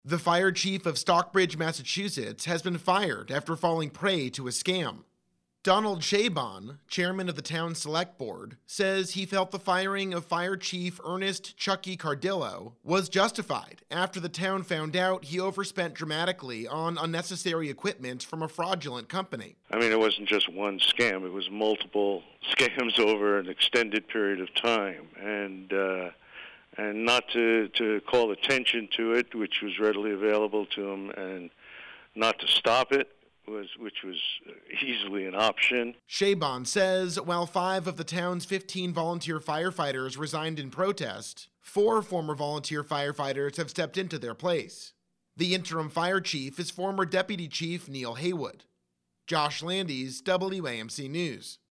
The fire chief of Stockbridge, Massachusetts, has been fired after falling prey to a scam. Donald Chabon, chairman of the town's select board, says he felt the firing of Fire Chief Ernest Chucky Cardillo was justified after the town found out he overspent dramatically on unnecessary equipment from a fraudulent company. I mean, it wasn't just one scam, it was multiple scams over an extended period of time. And not to call attention to it, which was readily available to him, and not to stop it, which was easily an option. Chabon says while 5 of the town's 15 volunteer firefighters resigned in protest, 4 former volunteer firefighters have stepped into their place. The interim fire chief is former Deputy Chief Neil Haywood. Josh Landis, WAMC News.